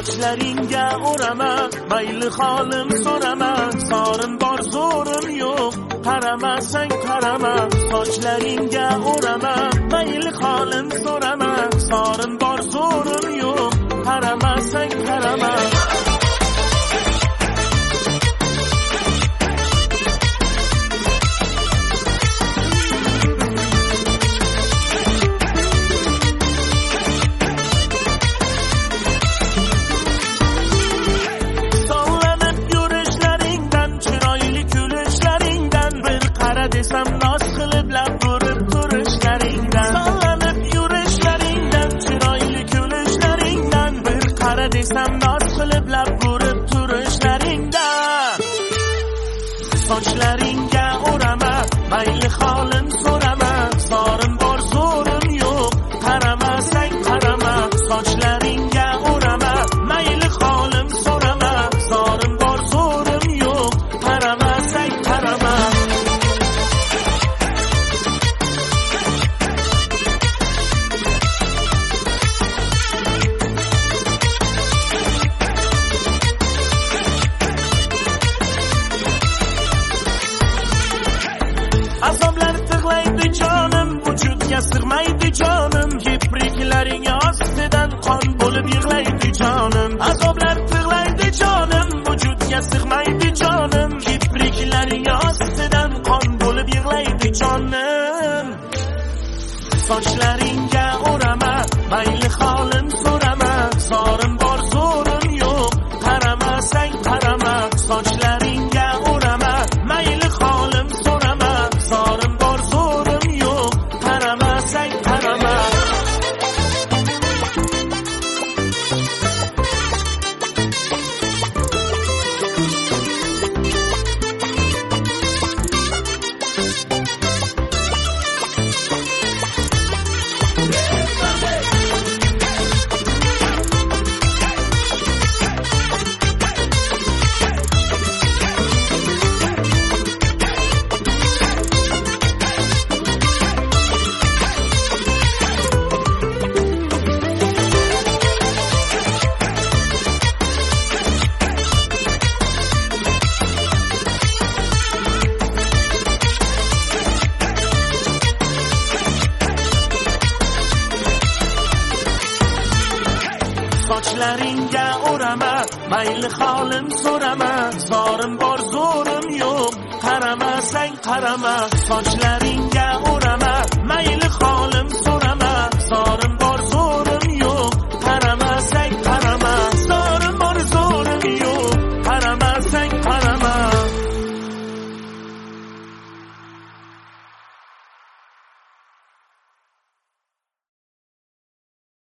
sochlaringga o'raman, mayli holim so'raman, sorin bor zo'rim yo'q, qaramasang qarama. Sochlaringga o'raman, mayli holim so'raman, sorin bor zo'rim yo'q, qaramasang qarama. Desam noz qilib lab turib turishlaringdan, sallanib yurishlaringdan, chiroyli kulishlaringdan, bir qara desam noz qilib lab turib turishlaringdan. Sochlaringga o'rama, mayli holim so'rama, sorin bor zo'rim yo'q, qaramasang qarama. Sochlaringga o'rama, mayli holim so'rama, sorin bor zo'rim yo'q, qaramasang qarama. Azoblar tig'laydi jonim, vujudga sig'maydi jonim, kipriklaring ostidan qon bo'lib yig'laydi jonim. Azoblar tig'laydi jonim, vujudga sig'maydi jonim, kipriklaring ostidan qon bo'lib yig'laydi jonim. Sochlaringga o'rama, mayli holim so'rama, sorin bor zo'rim yo'q, qaramasang qarama. Sochlaringga o'rama, mayli holim so'rama, sorin bor zo'rim yo'q, qaramasang qarama. Sochlaringga o'rama, mayli holim so'rama, sorin bor zo'rim yo'q, qaramasang qarama. Sochlaringga